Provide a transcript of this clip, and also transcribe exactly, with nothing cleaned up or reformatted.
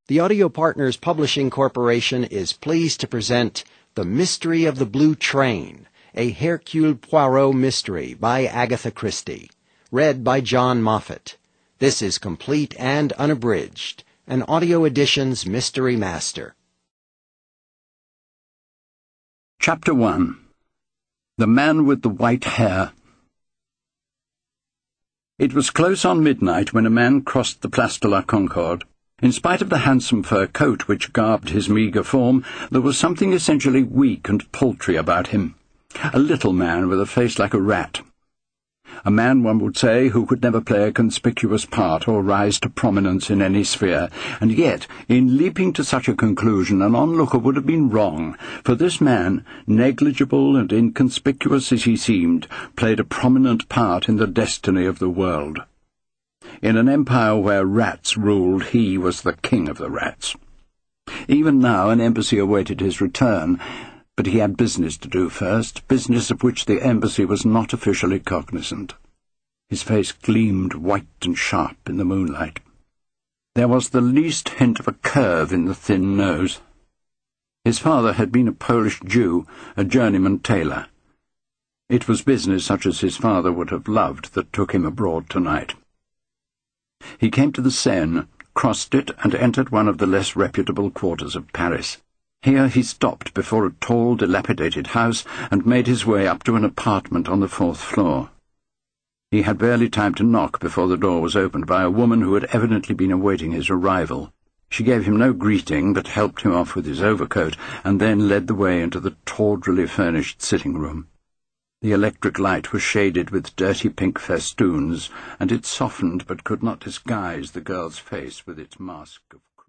The Audio Partners Publishing Corporation is pleased to present The Mystery of the Blue Train, a Hercule Poirot mystery by Agatha Christie, read by John Moffat. This is complete and unabridged, an Audio Edition's Mystery Master. Chapter one. The Man with the White Hair. It was close on midnight when a man crossed the Place de la Concorde. In spite of the handsome fur coat which garbed his meagre form, there was something essentially weak and paltry about him. A little man with a face like a rat. A man, one would say, who could never play a conspicuous part or rise to prominence in any sphere, and yet, in leaping to such a conclusion, an onlooker would have been wrong, for this man, negligible and inconspicuous as he seemed, played a prominent part in the destiny of the world. In an empire where rats ruled, he was the king of the rats. Even now an embassy awaited his return, but he had business to do first, business of which the embassy was not officially cognizant. His face gleamed white and sharp in the moonlight. There was the least hint of a curve in the thin nose. His father had been a Polish Jew, a journeyman tailor. It was business such as his father would have loved that took him abroad tonight. He came to the Seine, crossed it, and entered one of the less reputable quarters of Paris. Here he stopped before a tall, dilapidated house and made his way up to an apartment on the fourth floor. He had barely time to knock before the door was opened by a woman who had evidently been awaiting his arrival. She gave him no greeting, but helped him off with his overcoat, and then led the way into the tawdrily furnished sitting-room. The electric light was shaded with dirty pink festoons, and it softened but could not disguise the girl's face with its mask of